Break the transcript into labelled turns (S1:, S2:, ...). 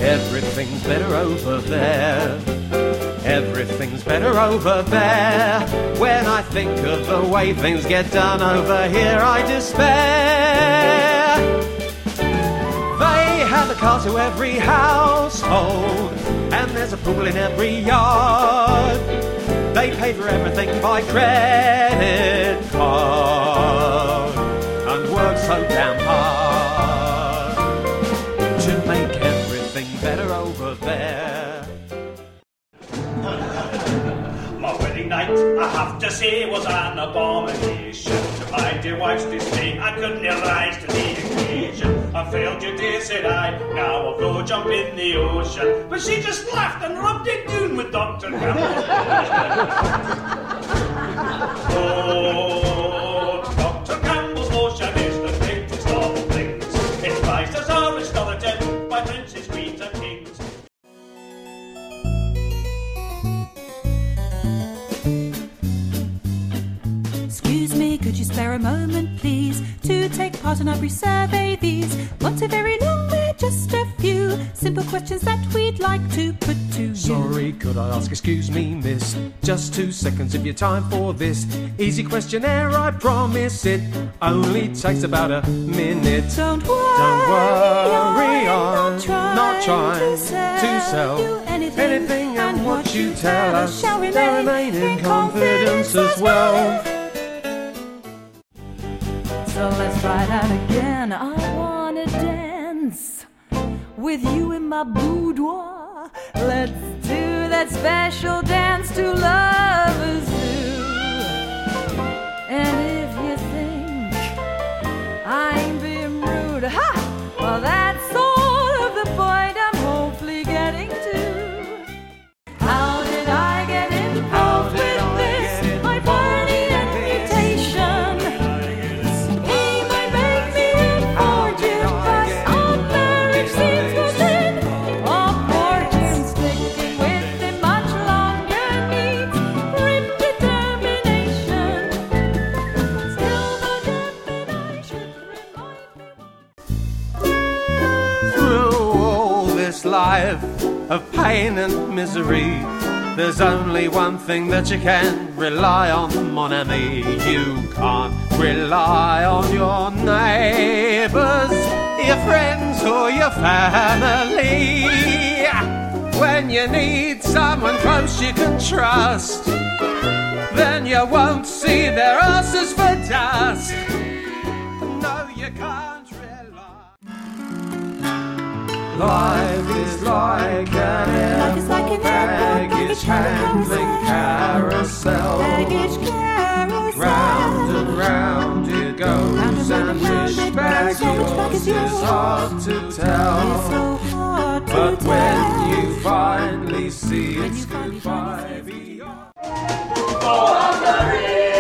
S1: Everything's better over there. Everything's better over there. When I think of the way things get done over here, I despair. They have a car to every household, and there's a pool in every yard. They pay for everything by credit card and work so damn hard to make everything better over there.
S2: My wedding night, I have to say, was an abomination. To my dear wife's dismay, I couldn't rise to the occasion. I failed you, dear, said I, now I'll go jump in the ocean. But she just laughed and rubbed it down with Dr. Campbell's Oh, Dr. Campbell's lotion is the greatest of things. Its price is all restorative by princes, queens and kings.
S3: Excuse me, could you spare a moment, please, to take part in our brief survey? These not a very long, we're just a few simple questions that we'd like to put to you.
S1: Sorry, could I ask, excuse me, miss, just 2 seconds of your time for this easy questionnaire, I promise it only takes about a minute.
S3: Don't worry,
S1: I'm not trying
S3: to
S1: sell
S3: you
S1: anything, and what you tell us shall remain in confidence as well.
S3: So let's try that again. I wanna dance with you in my boudoir. Let's do that special dance to lovers do. And if you think I'm being rude, ha! Well, that's sort of the point I'm hopefully getting to. How did I get involved with this? My party reputation. He might make me a fortune, 'cause our marriage seems to end. Or fortune sticking with him much longer needs grim determination. Still, the definition reminds me.
S1: Through all this life of pain and misery, there's only one thing that you can rely on, mon ami. You can't rely on your neighbours, your friends or your family. When you need someone close you can trust, then you won't see their asses for dust. No, you can't rely. Life is like an airport baggage handling carousel. Round and round it goes, and which bag yours is hard to tell. But when you finally see it's goodbye beyond.
S2: Oh,